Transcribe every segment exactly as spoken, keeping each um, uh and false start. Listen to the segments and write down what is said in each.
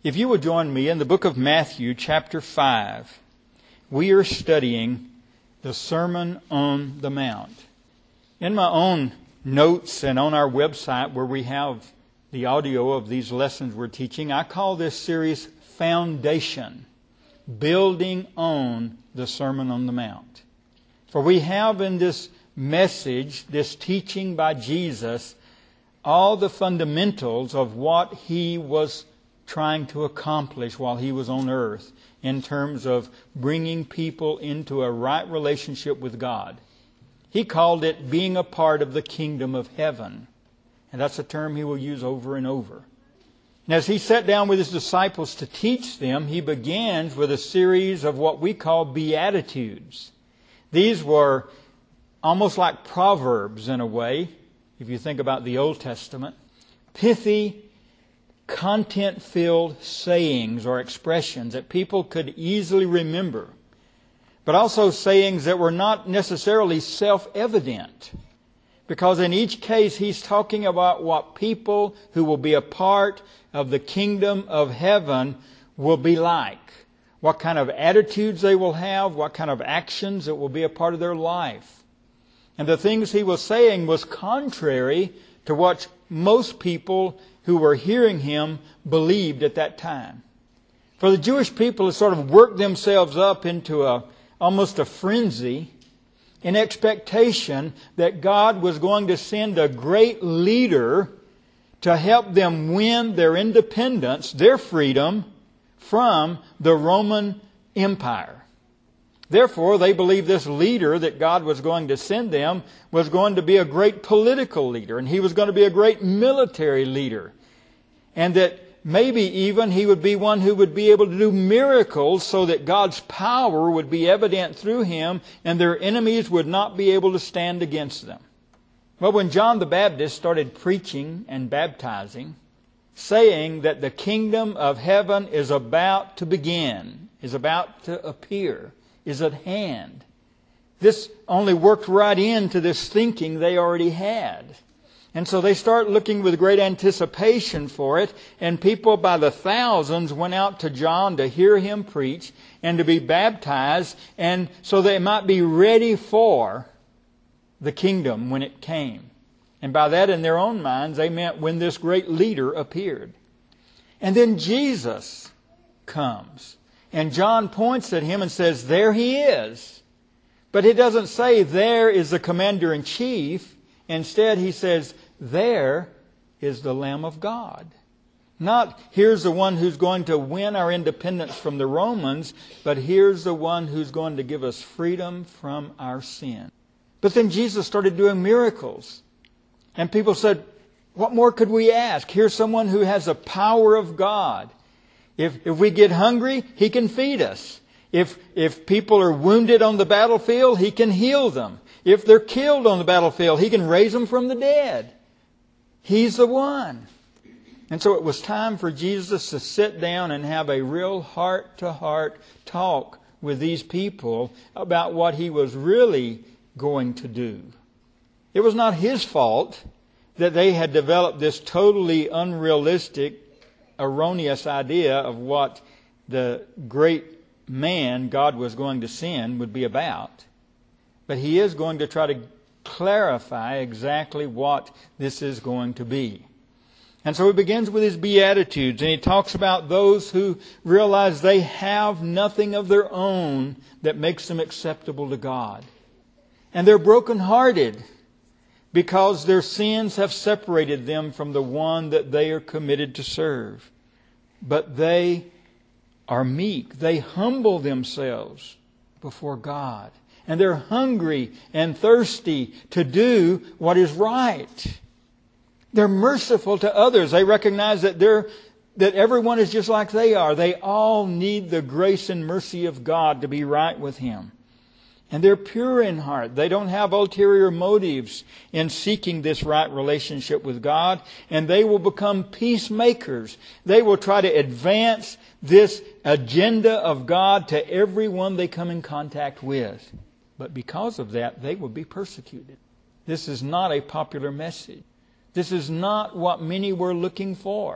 If you will join me in the book of Matthew, chapter five, we are studying the Sermon on the Mount. In my own notes and on our website where we have the audio of these lessons we're teaching, I call this series Foundation, Building on the Sermon on the Mount. For we have in this message, this teaching by Jesus, all the fundamentals of what He was trying to accomplish while He was on earth in terms of bringing people into a right relationship with God. He called it being a part of the kingdom of heaven. And that's a term He will use over and over. And as He sat down with His disciples to teach them, He begins with a series of what we call Beatitudes. These were almost like proverbs in a way, if you think about the Old Testament. Pithy, content-filled sayings or expressions that people could easily remember. But also sayings that were not necessarily self-evident. Because in each case, He's talking about what people who will be a part of the kingdom of heaven will be like. What kind of attitudes they will have, what kind of actions that will be a part of their life. And the things He was saying was contrary to what most people who were hearing Him believed at that time. For the Jewish people had sort of worked themselves up into a almost a frenzy in expectation that God was going to send a great leader to help them win their independence, their freedom from the Roman Empire. Therefore, they believed this leader that God was going to send them was going to be a great political leader, and he was going to be a great military leader. And that maybe even he would be one who would be able to do miracles so that God's power would be evident through him and their enemies would not be able to stand against them. Well, when John the Baptist started preaching and baptizing, saying that the kingdom of heaven is about to begin, is about to appear, is at hand. This only worked right into this thinking they already had. And so they start looking with great anticipation for it, and people by the thousands went out to John to hear him preach and to be baptized, and so they might be ready for the kingdom when it came. And by that, in their own minds, they meant when this great leader appeared. And then Jesus comes. And John points at Him and says, there He is. But it doesn't say, there is the commander-in-chief. Instead, he says, there is the Lamb of God. Not, here's the one who's going to win our independence from the Romans, but here's the one who's going to give us freedom from our sin. But then Jesus started doing miracles. And people said, what more could we ask? Here's someone who has the power of God. If if we get hungry, He can feed us. If if people are wounded on the battlefield, He can heal them. If they're killed on the battlefield, He can raise them from the dead. He's the one. And so it was time for Jesus to sit down and have a real heart-to-heart talk with these people about what He was really going to do. It was not His fault that they had developed this totally unrealistic, erroneous idea of what the great man God was going to send would be about. But He is going to try to clarify exactly what this is going to be. And so He begins with His Beatitudes, and He talks about those who realize they have nothing of their own that makes them acceptable to God. And they're brokenhearted because their sins have separated them from the one that they are committed to serve. But they are meek. They humble themselves before God. And they're hungry and thirsty to do what is right. They're merciful to others. They recognize that they're that everyone is just like they are. They all need the grace and mercy of God to be right with Him. And they're pure in heart. They don't have ulterior motives in seeking this right relationship with God. And they will become peacemakers. They will try to advance this agenda of God to everyone they come in contact with. But because of that, they will be persecuted. This is not a popular message. This is not what many were looking for.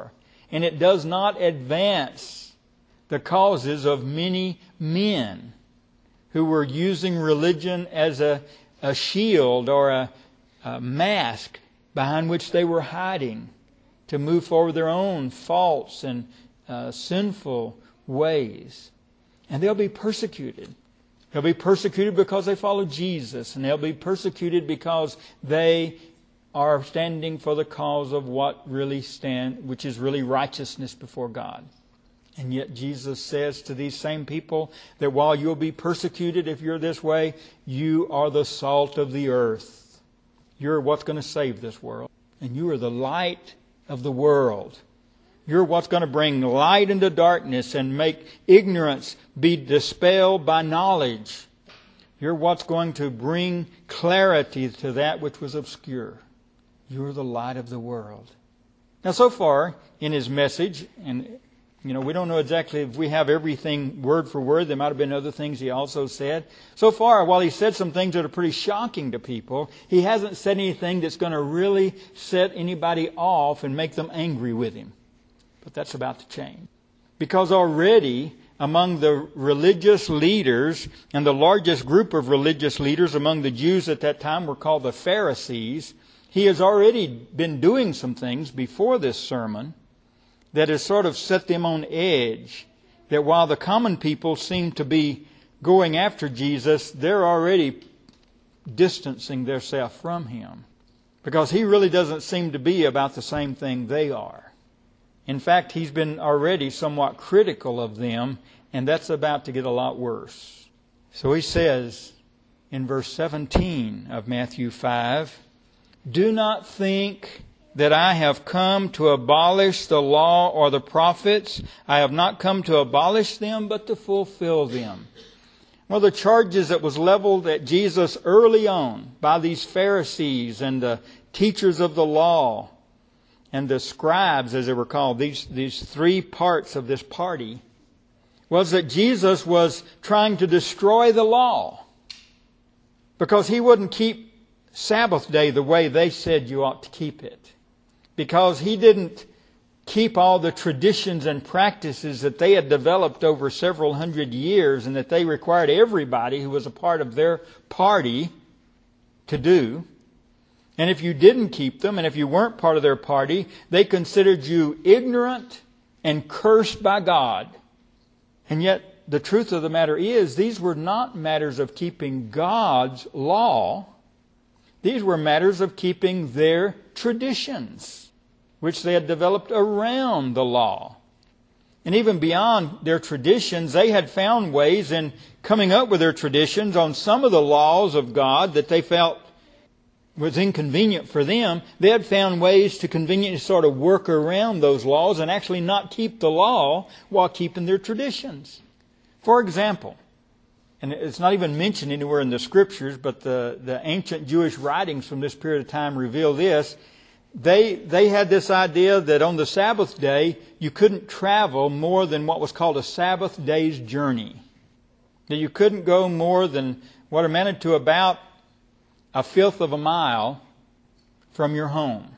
and it does not advance the causes of many men who were using religion as a, a shield or a, a mask behind which they were hiding to move forward their own false and uh, sinful ways. And they'll be persecuted. They'll be persecuted because they follow Jesus, and they'll be persecuted because they are standing for the cause of what really stand, which is really righteousness before God. And yet Jesus says to these same people that while you'll be persecuted if you're this way, you are the salt of the earth. You're what's going to save this world. And you are the light of the world. You're what's going to bring light into darkness and make ignorance be dispelled by knowledge. You're what's going to bring clarity to that which was obscure. You're the light of the world. Now, so far in his message, and you know, we don't know exactly if we have everything word for word. There might have been other things he also said. So far, while he said some things that are pretty shocking to people, he hasn't said anything that's going to really set anybody off and make them angry with him. But that's about to change. Because already among the religious leaders, and the largest group of religious leaders among the Jews at that time were called the Pharisees, he has already been doing some things before this sermon that has sort of set them on edge. That while the common people seem to be going after Jesus, they're already distancing themselves from Him. Because He really doesn't seem to be about the same thing they are. In fact, He's been already somewhat critical of them, and that's about to get a lot worse. So He says in verse seventeen of Matthew five, "Do not think that I have come to abolish the law or the prophets. I have not come to abolish them, but to fulfill them." Well, the charges that was leveled at Jesus early on by these Pharisees and the teachers of the law and the scribes, as they were called, these, these three parts of this party, was that Jesus was trying to destroy the law because He wouldn't keep Sabbath day the way they said you ought to keep it. Because He didn't keep all the traditions and practices that they had developed over several hundred years and that they required everybody who was a part of their party to do. And if you didn't keep them, and if you weren't part of their party, they considered you ignorant and cursed by God. And yet, the truth of the matter is, these were not matters of keeping God's law. These were matters of keeping their traditions, which they had developed around the law. And even beyond their traditions, they had found ways in coming up with their traditions on some of the laws of God that they felt was inconvenient for them. They had found ways to conveniently sort of work around those laws and actually not keep the law while keeping their traditions. For example, and it's not even mentioned anywhere in the Scriptures, but the, the ancient Jewish writings from this period of time reveal this. They, they had this idea that on the Sabbath day, you couldn't travel more than what was called a Sabbath day's journey. That you couldn't go more than what amounted to about a fifth of a mile from your home.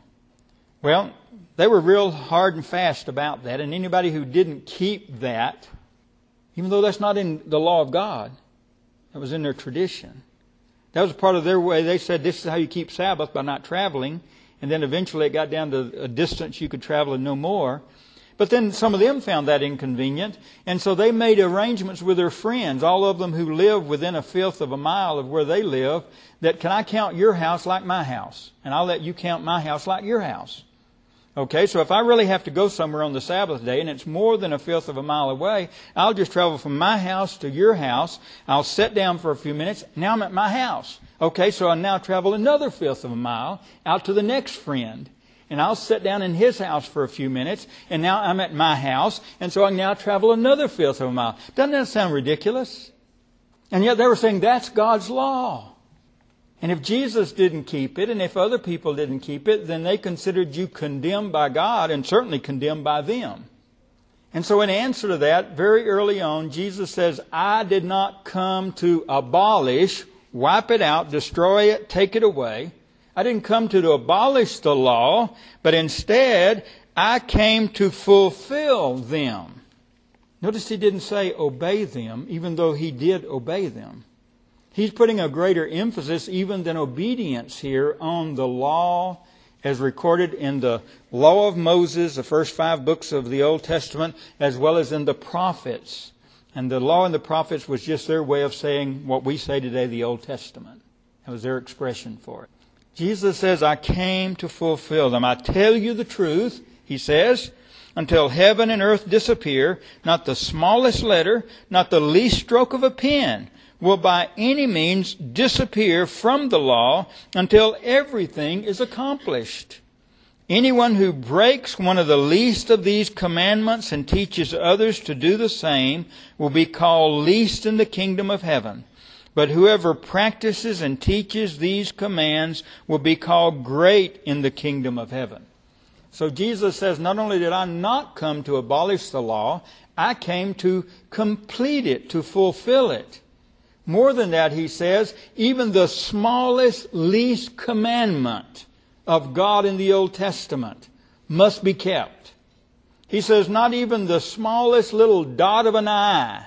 Well, they were real hard and fast about that, and anybody who didn't keep that, even though that's not in the law of God, that was in their tradition. That was part of their way. They said this is how you keep Sabbath, by not traveling. And then eventually it got down to a distance you could travel and no more. But then some of them found that inconvenient. And so they made arrangements with their friends, all of them who live within a fifth of a mile of where they live, that can I count your house like my house? And I'll let you count my house like your house. Okay, so if I really have to go somewhere on the Sabbath day and it's more than a fifth of a mile away, I'll just travel from my house to your house. I'll sit down for a few minutes. Now I'm at my house. Okay, so I now travel another fifth of a mile out to the next friend. And I'll sit down in his house for a few minutes. And now I'm at my house. And so I can now travel another fifth of a mile. Doesn't that sound ridiculous? And yet they were saying that's God's law. And if Jesus didn't keep it, and if other people didn't keep it, then they considered you condemned by God and certainly condemned by them. And so in answer to that, very early on, Jesus says, I did not come to abolish, wipe it out, destroy it, take it away. I didn't come to, to abolish the law, but instead I came to fulfill them. Notice he didn't say obey them, even though he did obey them. He's putting a greater emphasis even than obedience here on the law as recorded in the law of Moses, the first five books of the Old Testament, as well as in the prophets. And the law and the prophets was just their way of saying what we say today, the Old Testament. That was their expression for it. Jesus says, I came to fulfill them. I tell you the truth, he says, until heaven and earth disappear, not the smallest letter, not the least stroke of a pen will by any means disappear from the law until everything is accomplished. Anyone who breaks one of the least of these commandments and teaches others to do the same will be called least in the kingdom of heaven. But whoever practices and teaches these commands will be called great in the kingdom of heaven. So Jesus says, not only did I not come to abolish the law, I came to complete it, to fulfill it. More than that, he says, even the smallest, least commandment of God in the Old Testament must be kept. He says, not even the smallest little dot of an I,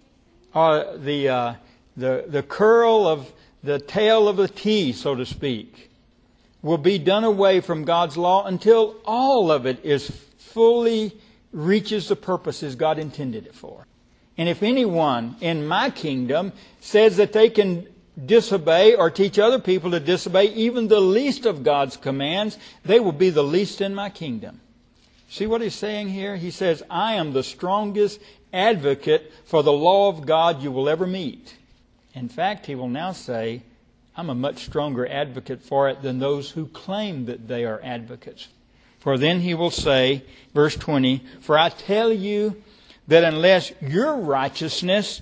or the uh, the the curl of the tail of a T, so to speak, will be done away from God's law until all of it is fully reaches the purposes God intended it for. And if anyone in my kingdom says that they can disobey or teach other people to disobey even the least of God's commands, they will be the least in my kingdom. See what he's saying here? He says, I am the strongest advocate for the law of God you will ever meet. In fact, he will now say, I'm a much stronger advocate for it than those who claim that they are advocates. For then he will say, verse twenty, for I tell you that unless your righteousness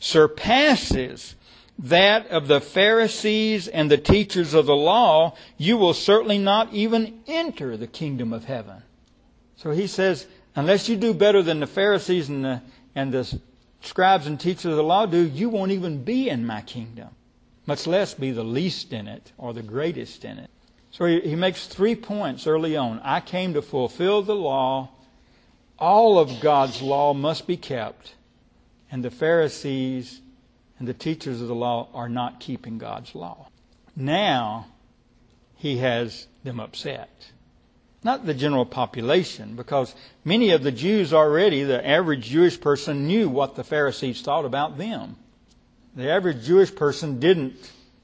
surpasses that of the Pharisees and the teachers of the law, you will certainly not even enter the kingdom of heaven. So he says, unless you do better than the Pharisees and the, and the scribes and teachers of the law do, you won't even be in my kingdom, much less be the least in it or the greatest in it. So he, he makes three points early on. I came to fulfill the law. All of God's law must be kept. And the Pharisees and the teachers of the law are not keeping God's law. Now, he has them upset. Not the general population, because many of the Jews already, the average Jewish person, knew what the Pharisees thought about them. The average Jewish person didn't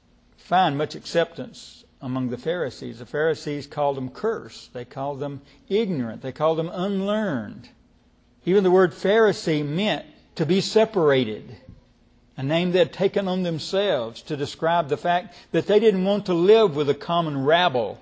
find much acceptance among the Pharisees. The Pharisees called them cursed. They called them ignorant. They called them unlearned. Even the word Pharisee meant to be separated, a name they had taken on themselves to describe the fact that they didn't want to live with a common rabble.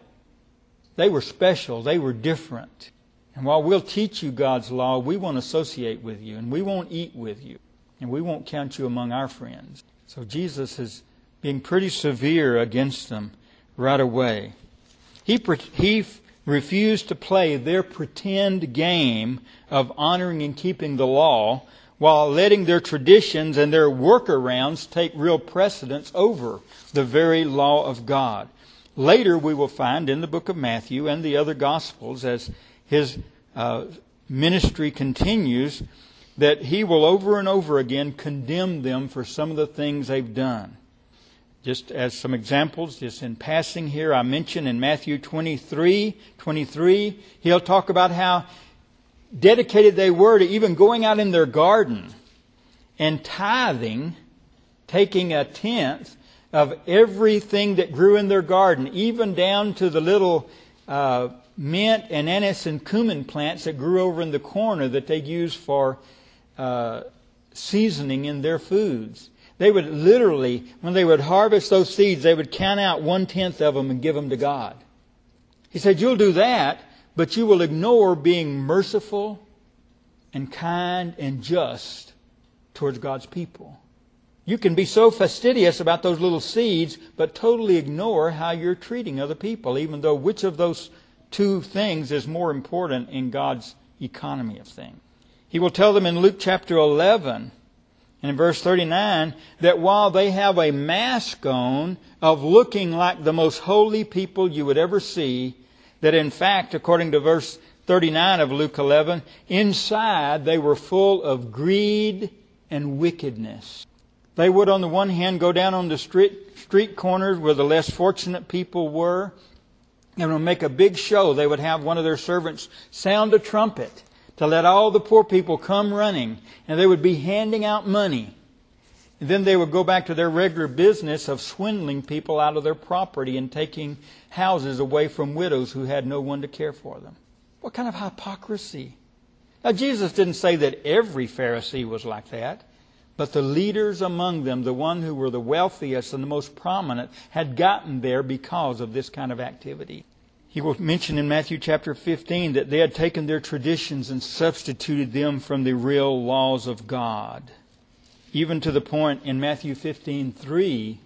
They were special. They were different. And while we'll teach you God's law, we won't associate with you, and we won't eat with you, and we won't count you among our friends. So Jesus is being pretty severe against them right away. He, he refused to play their pretend game of honoring and keeping the law while letting their traditions and their workarounds take real precedence over the very law of God. Later we will find in the book of Matthew and the other Gospels, as his uh, ministry continues, that he will over and over again condemn them for some of the things they've done. Just as some examples, just in passing here, I mentioned in Matthew twenty-three, twenty-three, he'll talk about how dedicated they were to even going out in their garden and tithing, taking a tenth of everything that grew in their garden, even down to the little uh, mint and anise and cumin plants that grew over in the corner that they used for uh, seasoning in their foods. They would literally, when they would harvest those seeds, they would count out one-tenth of them and give them to God. He said, you'll do that, but you will ignore being merciful and kind and just towards God's people. You can be so fastidious about those little seeds, but totally ignore how you're treating other people, even though which of those two things is more important in God's economy of things. He will tell them in Luke chapter eleven, and in verse thirty-nine, that while they have a mask on of looking like the most holy people you would ever see, that in fact, according to verse thirty-nine of Luke eleven, inside they were full of greed and wickedness. They would, on the one hand, go down on the street, street corners where the less fortunate people were, and would make a big show. They would have one of their servants sound a trumpet to let all the poor people come running, and they would be handing out money. And then they would go back to their regular business of swindling people out of their property and taking houses away from widows who had no one to care for them. What kind of hypocrisy? Now, Jesus didn't say that every Pharisee was like that, but the leaders among them, the one who were the wealthiest and the most prominent, had gotten there because of this kind of activity. He will mention in Matthew chapter fifteen that they had taken their traditions and substituted them from the real laws of God. Even to the point in Matthew fifteen three,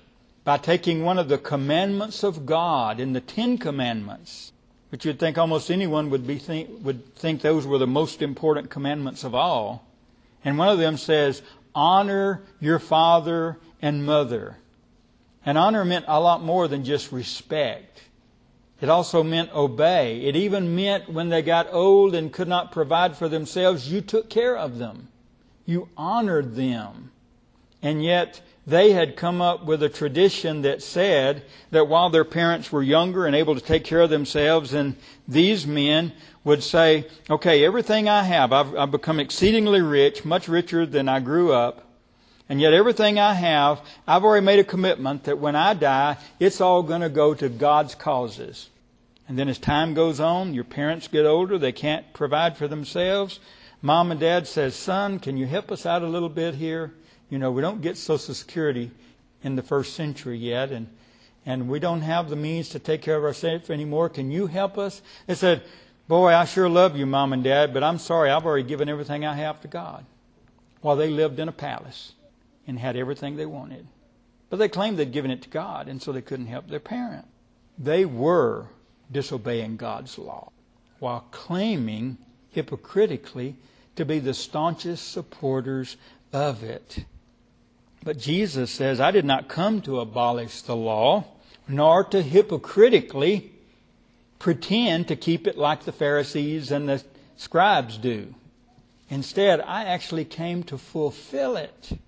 by taking one of the commandments of God in the Ten Commandments, which you'd think almost anyone would be think, would think those were the most important commandments of all. And one of them says, honor your father and mother. And honor meant a lot more than just respect. It also meant obey. It even meant when they got old and could not provide for themselves, you took care of them. You honored them. And yet they had come up with a tradition that said that while their parents were younger and able to take care of themselves, and these men would say, okay, everything I have, I've, I've become exceedingly rich, much richer than I grew up, and yet everything I have, I've already made a commitment that when I die, it's all going to go to God's causes. And then as time goes on, your parents get older, they can't provide for themselves. Mom and Dad says, son, can you help us out a little bit here? You know, we don't get Social Security in the first century yet, and, and we don't have the means to take care of ourselves anymore. Can you help us? They said, boy, I sure love you, Mom and Dad, but I'm sorry, I've already given everything I have to God. While they lived in a palace and had everything they wanted. But they claimed they'd given it to God, and so they couldn't help their parent. They were disobeying God's law while claiming hypocritically to be the staunchest supporters of it. But Jesus says, I did not come to abolish the law, nor to hypocritically pretend to keep it like the Pharisees and the scribes do. Instead, I actually came to fulfill it.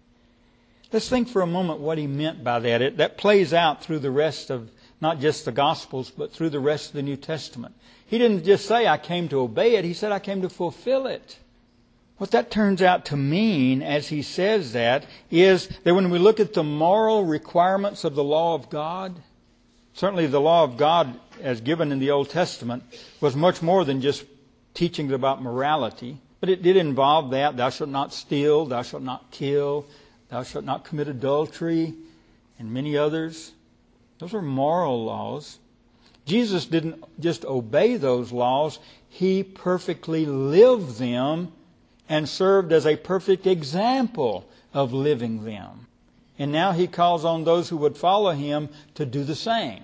Let's think for a moment what he meant by that. It, that plays out through the rest of not just the Gospels, but through the rest of the New Testament. He didn't just say, I came to obey it. He said, I came to fulfill it. What that turns out to mean, as he says that, is that when we look at the moral requirements of the law of God, certainly the law of God as given in the Old Testament was much more than just teachings about morality. But it did involve that. Thou shalt not steal, thou shalt not kill, thou shalt not commit adultery, and many others. Those are moral laws. Jesus didn't just obey those laws. He perfectly lived them and served as a perfect example of living them. And now he calls on those who would follow him to do the same.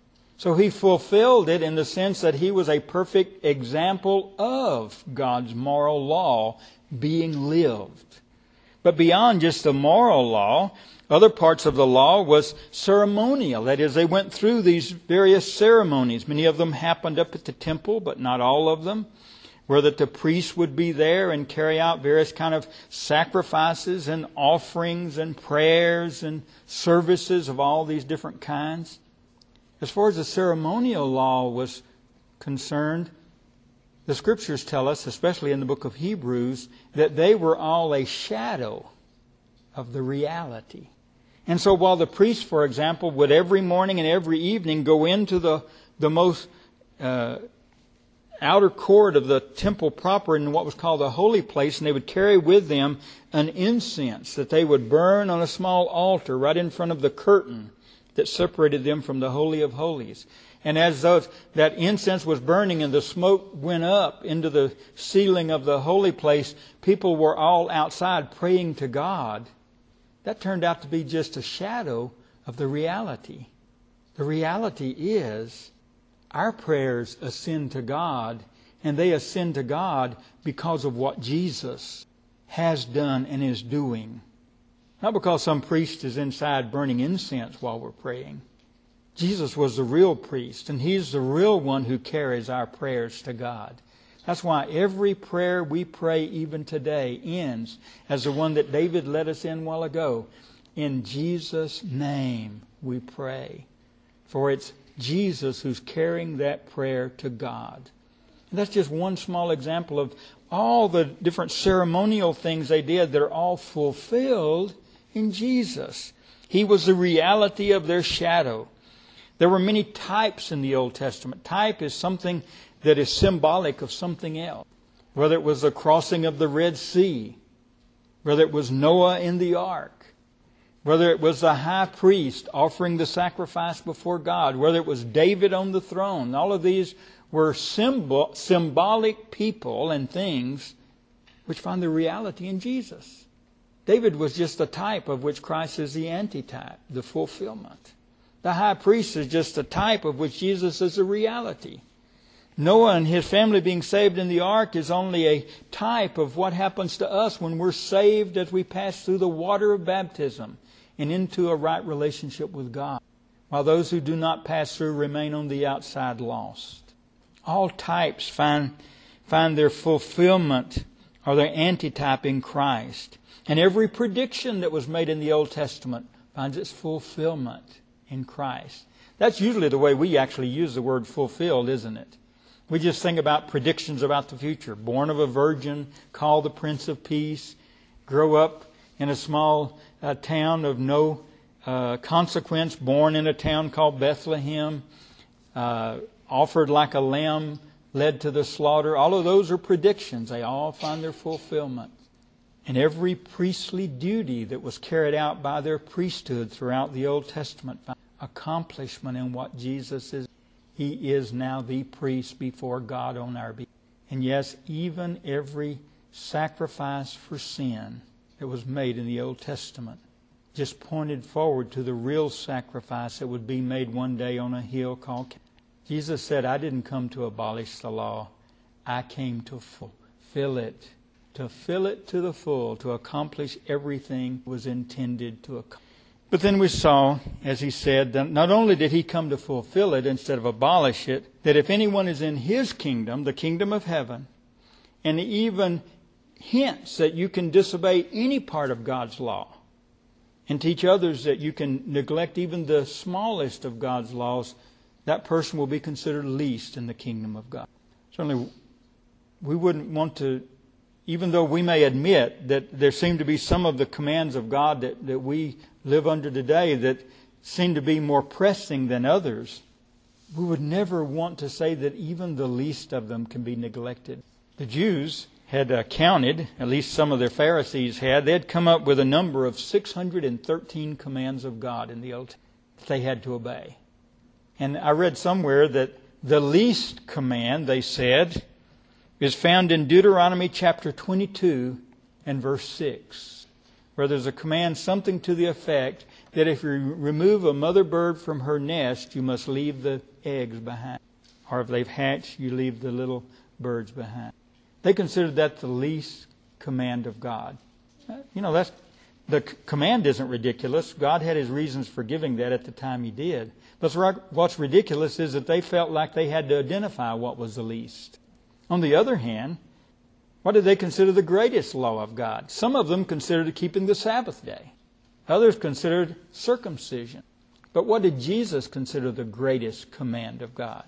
So he fulfilled it in the sense that he was a perfect example of God's moral law being lived. But beyond just the moral law, other parts of the law was ceremonial. That is, they went through these various ceremonies. Many of them happened up at the temple, but not all of them. Where that the priests would be there and carry out various kind of sacrifices and offerings and prayers and services of all these different kinds. As far as the ceremonial law was concerned, the Scriptures tell us, especially in the book of Hebrews, that they were all a shadow of the reality. And so while the priests, for example, would every morning and every evening go into the, the most uh, outer court of the temple proper in what was called the holy place, and they would carry with them an incense that they would burn on a small altar right in front of the curtain that separated them from the Holy of Holies. And as those, that incense was burning and the smoke went up into the ceiling of the holy place, people were all outside praying to God. That turned out to be just a shadow of the reality. The reality is our prayers ascend to God, and they ascend to God because of what Jesus has done and is doing. Not because some priest is inside burning incense while we're praying. Jesus was the real priest, and He's the real one who carries our prayers to God. That's why every prayer we pray even today ends as the one that David led us in a while ago. In Jesus' name we pray. For it's Jesus who's carrying that prayer to God. And that's just one small example of all the different ceremonial things they did that are all fulfilled in Jesus. He was the reality of their shadow. There were many types in the Old Testament. Type is something that is symbolic of something else. Whether it was the crossing of the Red Sea, whether it was Noah in the ark, whether it was the high priest offering the sacrifice before God, whether it was David on the throne. All of these were symbol, symbolic people and things which find their reality in Jesus. David was just a type of which Christ is the antitype, the fulfillment. The high priest is just a type of which Jesus is the reality. Noah and his family being saved in the ark is only a type of what happens to us when we're saved as we pass through the water of baptism and into a right relationship with God, while those who do not pass through remain on the outside lost. All types find, find their fulfillment or their antitype in Christ. And every prediction that was made in the Old Testament finds its fulfillment in Christ. That's usually the way we actually use the word fulfilled, isn't it? We just think about predictions about the future. Born of a virgin, called the Prince of Peace, grow up in a small uh, town of no uh, consequence, born in a town called Bethlehem, uh, offered like a lamb, led to the slaughter. All of those are predictions. They all find their fulfillment. And every priestly duty that was carried out by their priesthood throughout the Old Testament found accomplishment in what Jesus is. He is now the priest before God on our behalf. And yes, even every sacrifice for sin that was made in the Old Testament just pointed forward to the real sacrifice that would be made one day on a hill called Calvary. Jesus said, I didn't come to abolish the law. I came to fulfill it. To fill it to the full, to accomplish everything it was intended to accomplish. But then we saw, as he said, that not only did he come to fulfill it instead of abolish it, that if anyone is in his kingdom, the kingdom of heaven, and even hints that you can disobey any part of God's law and teach others that you can neglect even the smallest of God's laws, that person will be considered least in the kingdom of God. Certainly, we wouldn't want to, even though we may admit that there seem to be some of the commands of God that, that we live under today that seem to be more pressing than others, we would never want to say that even the least of them can be neglected. The Jews had uh, counted, at least some of their Pharisees had, they had come up with a number of six hundred thirteen commands of God in the Old Testament that they had to obey. And I read somewhere that the least command, they said, is found in Deuteronomy chapter twenty-two and verse six, where there's a command, something to the effect that if you remove a mother bird from her nest, you must leave the eggs behind. Or if they've hatched, you leave the little birds behind. They considered that the least command of God. You know, that's the command isn't ridiculous. God had His reasons for giving that at the time He did. But what's ridiculous is that they felt like they had to identify what was the least. On the other hand, what did they consider the greatest law of God? Some of them considered keeping the Sabbath day. Others considered circumcision. But what did Jesus consider the greatest command of God?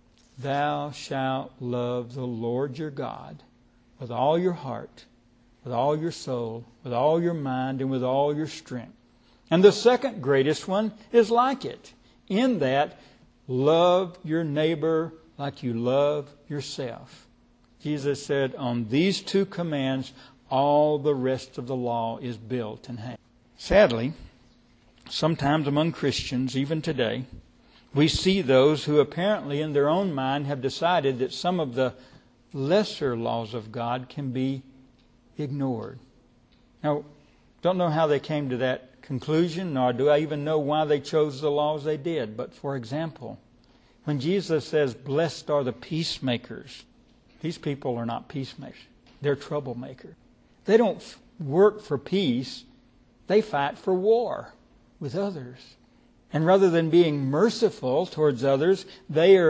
Thou shalt love the Lord your God with all your heart, with all your soul, with all your mind, and with all your strength. And the second greatest one is like it, in that love your neighbor like you love yourself. Jesus said, on these two commands, all the rest of the law is built and hangs. Sadly, sometimes among Christians, even today, we see those who apparently in their own mind have decided that some of the lesser laws of God can be ignored. Now, don't know how they came to that conclusion, nor do I even know why they chose the laws they did. But for example, when Jesus says, blessed are the peacemakers, these people are not peacemakers. They're troublemakers. They don't work for peace. They fight for war with others. And rather than being merciful towards others, they are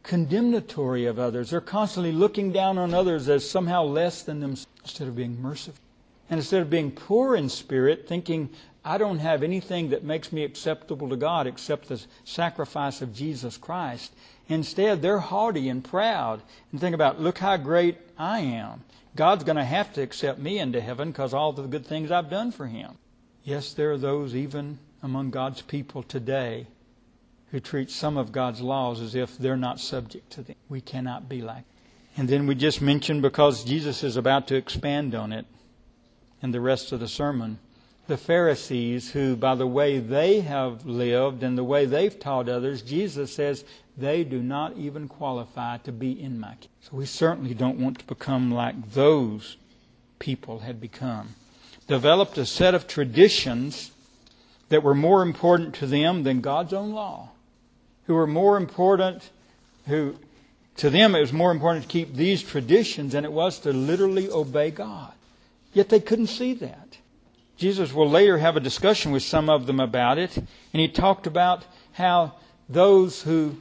condemnatory of others. They're constantly looking down on others as somehow less than themselves instead of being merciful. And instead of being poor in spirit, thinking, I don't have anything that makes me acceptable to God except the sacrifice of Jesus Christ. Instead, they're haughty and proud and think about, look how great I am. God's going to have to accept me into heaven because all the good things I've done for Him. Yes, there are those even among God's people today who treat some of God's laws as if they're not subject to them. We cannot be like that. And then we just mentioned, because Jesus is about to expand on it in the rest of the sermon, the Pharisees who, by the way they have lived and the way they've taught others, Jesus says they do not even qualify to be in my kingdom. So we certainly don't want to become like those people had become. Developed a set of traditions that were more important to them than God's own law. Who were more important, who to them it was more important to keep these traditions than it was to literally obey God. Yet they couldn't see that. Jesus will later have a discussion with some of them about it. And He talked about how those who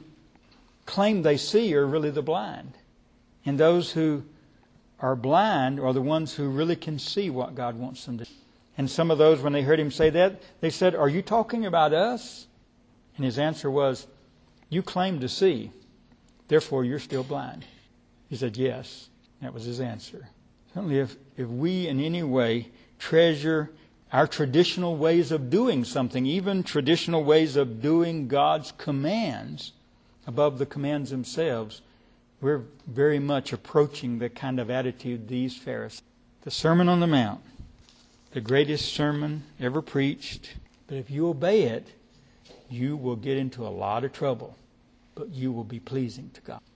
claim they see are really the blind. And those who are blind are the ones who really can see what God wants them to see. And some of those, when they heard Him say that, they said, are you talking about us? And His answer was, you claim to see, therefore you're still blind. He said, yes. That was His answer. Certainly if, if we in any way treasure our traditional ways of doing something, even traditional ways of doing God's commands above the commands themselves, we're very much approaching the kind of attitude these Pharisees. The Sermon on the Mount, the greatest sermon ever preached. But if you obey it, you will get into a lot of trouble, but you will be pleasing to God.